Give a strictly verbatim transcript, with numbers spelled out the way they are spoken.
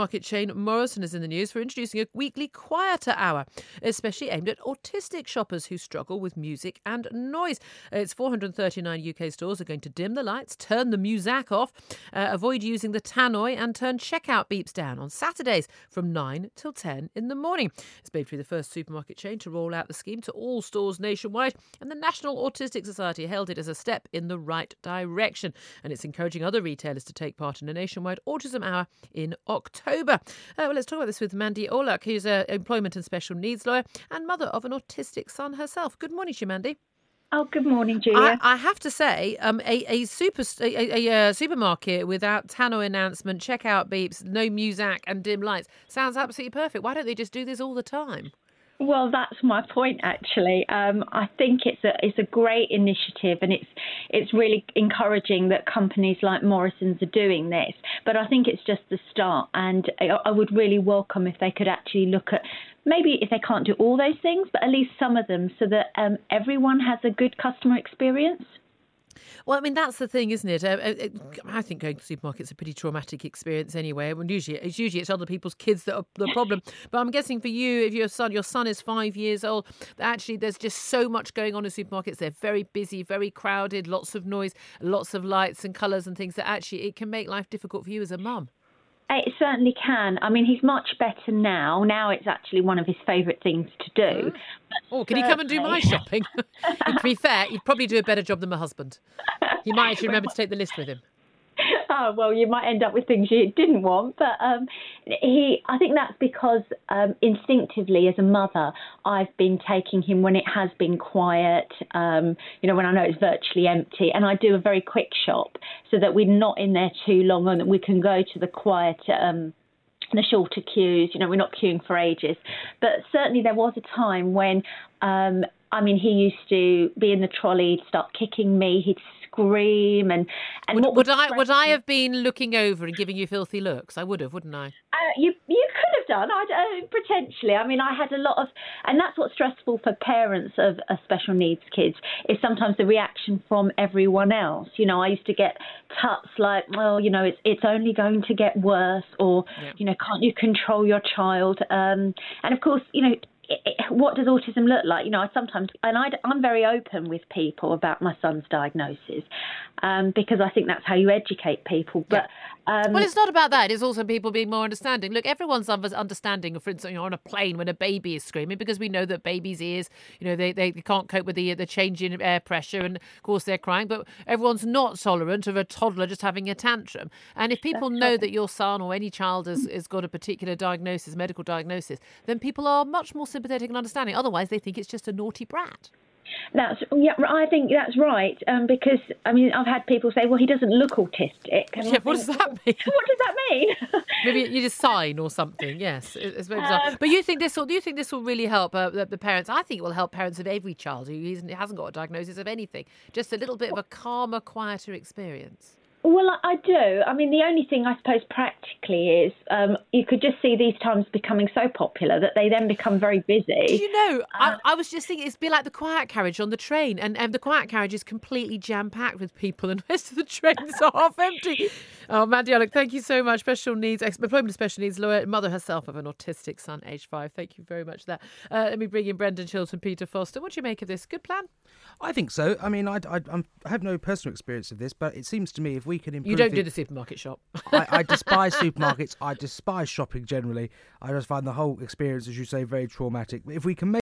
Market chain Morrison is in the news for introducing a weekly quieter hour, especially aimed at autistic shoppers who struggle with music and noise. Its four hundred thirty-nine U K stores are going to dim the lights, turn the muzak off, uh, avoid using the tannoy and turn checkout beeps down on Saturdays from nine till ten in the morning. It's made to be the first supermarket chain to roll out the scheme to all stores nationwide, and the National Autistic Society hailed it as a step in the right direction. And it's encouraging other retailers to take part in a nationwide autism hour in October. Uh, well, let's talk about this with Mandy Olak, who's an employment and special needs lawyer and mother of an autistic son herself. Good morning to you, Mandy. Oh, good morning, Julia. I, I have to say, um, a, a super a, a, a uh, supermarket without tannoy announcement, checkout beeps, no muzak and dim lights sounds absolutely perfect. Why don't they just do this all the time? Well, that's my point, actually. Um, I think it's a it's a great initiative, and it's it's really encouraging that companies like Morrison's are doing this. But I think it's just the start, and I, I would really welcome if they could actually look at maybe if they can't do all those things, but at least some of them, so that um, everyone has a good customer experience. Well, I mean, that's the thing, isn't it? Uh, it I think going to supermarkets is a pretty traumatic experience anyway. When usually, it's usually it's other people's kids that are the problem. But I'm guessing for you, if your son, your son is five years old, actually there's just so much going on in supermarkets. They're very busy, very crowded, lots of noise, lots of lights and colours and things that actually it can make life difficult for you as a mum. It certainly can. I mean, he's much better now. Now it's actually one of his favourite things to do. Oh, can he come and do my shopping? To be fair, he'd probably do a better job than my husband. He might actually remember to take the list with him. Oh, well, you might end up with things you didn't want. But um, he, I think that's because um, instinctively as a mother, I've been taking him when it has been quiet, um, you know, when I know it's virtually empty. And I do a very quick shop so that we're not in there too long and that we can go to the quiet um the shorter queues, you know, we're not queuing for ages. But certainly there was a time when, um, I mean, he used to be in the trolley, he'd start kicking me, he'd scream. and, and Would, what would I would I have been looking over and giving you filthy looks? I would have, wouldn't I? Uh, you you could have done, I'd, uh, potentially. I mean, I had a lot of, and that's what's stressful for parents of uh, special needs kids, is sometimes the reaction from everyone else. You know, I used to get tuts like, well, you know, it's it's only going to get worse, or, yeah. you know, can't you control your child? Um, and of course, you know, what does autism look like? You know, I sometimes, and I, I'm very open with people about my son's diagnosis um, because I think that's how you educate people. But um, well, it's not about that. It's also people being more understanding. Look, everyone's understanding, for instance, you're on a plane when a baby is screaming, because we know that babies' ears, you know, they, they can't cope with the the change in air pressure, and of course they're crying. But everyone's not tolerant of a toddler just having a tantrum. And if people that's know right. that your son or any child has, has got a particular diagnosis, medical diagnosis, then people are much more sympathetic and understanding. Otherwise, they think it's just a naughty brat. That's yeah. I think that's right. Um, because I mean, I've had people say, "Well, he doesn't look autistic." And yeah, what think, does that mean? What does that mean? Maybe you just sign or something. Yes, it's very bizarre. Um, but you think this will? Do you think this will really help uh, the, the parents? I think it will help parents of every child who isn't, hasn't got a diagnosis of anything. Just a little bit of a calmer, quieter experience. Well, I do. I mean, the only thing I suppose practically is um, you could just see these times becoming so popular that they then become very busy. Do you know, uh, I, I was just thinking it's a bit like the quiet carriage on the train, and, and the quiet carriage is completely jam-packed with people and the rest of the trains are half empty. Oh, Mandy Olak, thank you so much. Special needs, employment and special needs lawyer, mother herself of an autistic son, aged five. Thank you very much for that. Uh, let me bring in Brendan Chilton, Peter Foster. What do you make of this? Good plan? I think so. I mean, I, I, I'm, I have no personal experience of this, but it seems to me if we can improve... You don't the, do the supermarket shop. I, I despise supermarkets. I despise shopping generally. I just find the whole experience, as you say, very traumatic. But if we can make